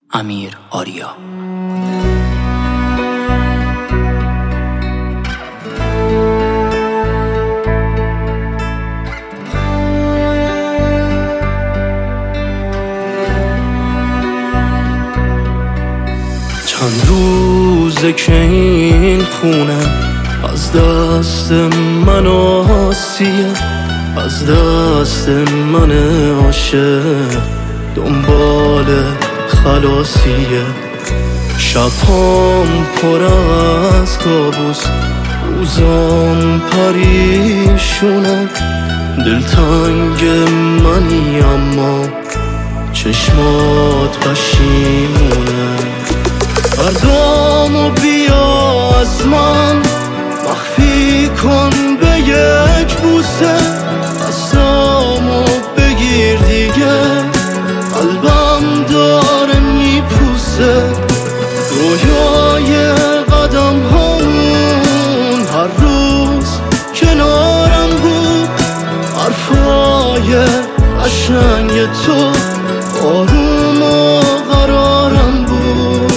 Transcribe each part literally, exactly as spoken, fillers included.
امیر آریا. چند روزه که این خونه از دست من آسیه، از دست من عاشق دنبال خلاصیه. شبام پر از کابوس، روزام پریشونه. دلتنگ منی اما چشمات پشیمونه. فردامو بیا از من مخفی کن به یک بوسه. دستامو بگیر دیگه، قلبم داره میپوسه. رویای قدم هامون هر روز کنارم بود. حرفای قشنگ تو آروم و قرارم بود.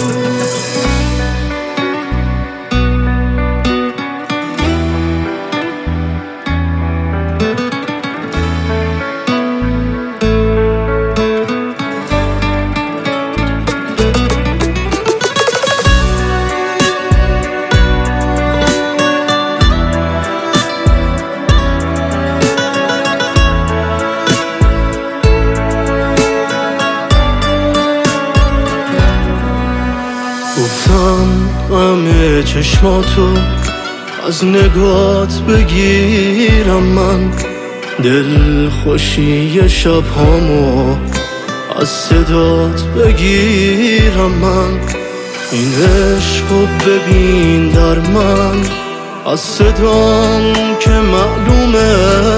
گفتم غم چشماتو از نگات بگیرم من. دل خوشی شبهامو از صدات بگیرم من. این عشقو ببین در من، از صدام که معلومه.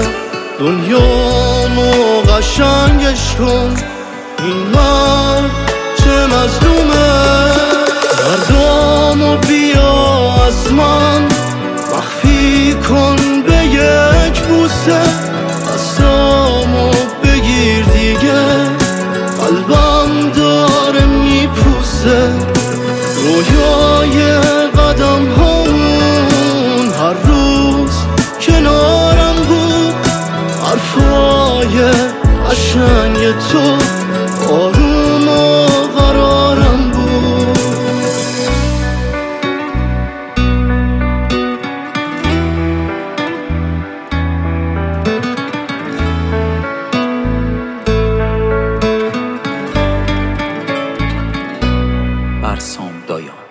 دنیامو قشنگش کن، این من چه مظلومه. دردامو بیا از من مخفی کن به یک بوسه. دستامو بگیر دیگه، قلبم داره میپوسه. رویای قدم هامون هر روز کنارم بود. حرفای قشنگ تو آروم و قرارم بود. برسام دایان.